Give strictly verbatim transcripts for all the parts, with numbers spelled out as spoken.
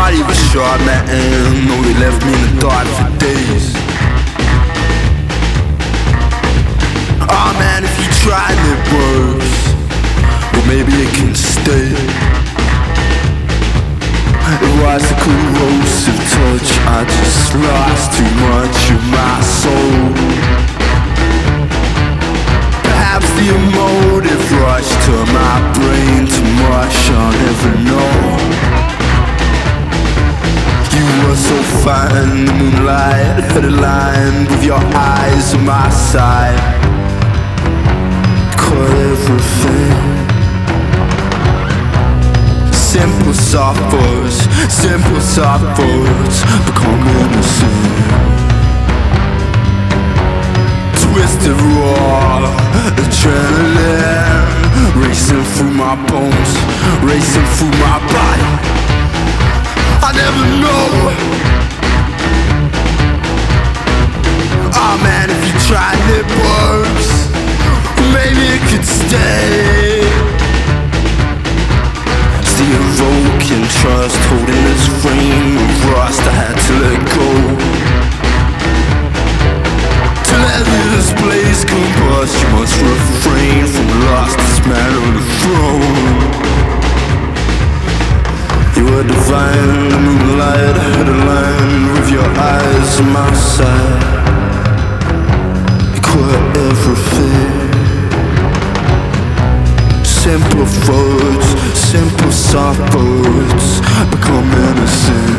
body was shot, man. No, they left me in the dark for days. Oh man, if you tried it worse, well maybe it can stay. It was a corrosive touch, I just lost too much of my soul. Perhaps the emotive rush to my brain too much, I'll never know. You were so fine in the moonlight, had a line with your eyes on my side. Caught everything. Simple soft words, simple soft words become innocent. Twisted raw adrenaline racing through my bones, racing through my body. I never know. Oh man, if you tried it works, maybe it could stay. The evoking trust holding this frame of rust, I had to let go. To let this blaze combust, you must refrain from lust, this man on the throne. You were divine, the moonlight had a line with your eyes on my side. You caught everything. Simple words, simple soft words become innocent.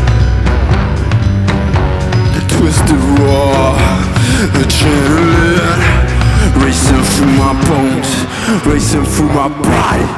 The twisted raw adrenaline racing through my bones, racing through my body.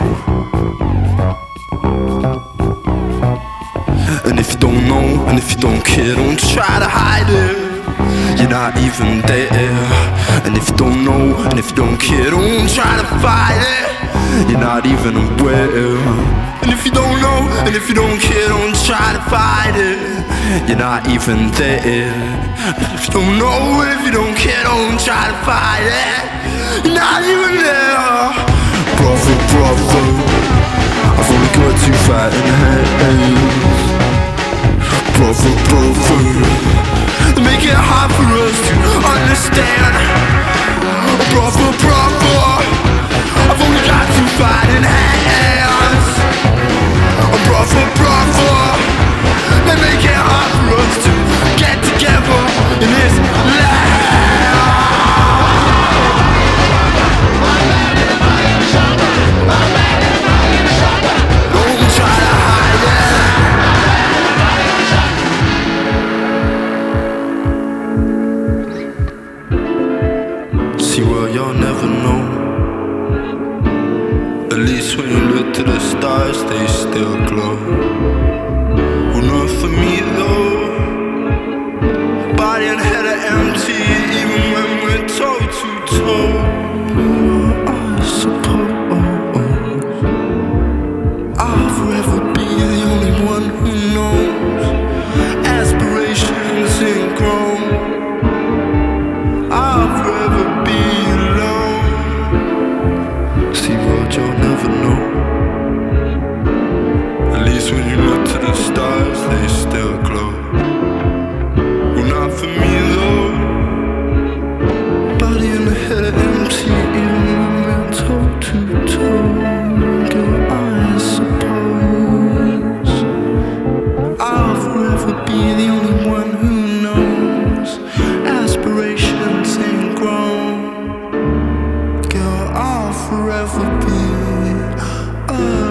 And if you don't know, and if you don't care, don't try to hide it. You're not even there. And if you don't know, and if you don't care, don't try to fight it. You're not even aware. And if you don't know, and if you don't care, don't try to fight it. You're not even there. And if you don't know, and if you don't care, don't try to fight it. You're not even there. Brother, brother, I've only got two fighting hands. Brother, brother, they make it hard for us to understand. Brother, brother, I've only got two fighting hands. Brother, brother, they make it hard for us to get together in this land. Don't try to hide it. See, well, you'll never know. At least when you look to the stars, they still glow. Well, not for me though. Body and head are empty, even when we're toe to toe. I suppose I'll forever be the only one who knows aspirations ain't grown. I'll forever be alone. See what you'll never know. At least when you look to the stars, they still glow. Well, not for me though. Body and the head are empty, even when we're toe to toe. Girl, I suppose I'll forever be the only one who knows aspirations ain't grown. Girl, I'll forever be alone.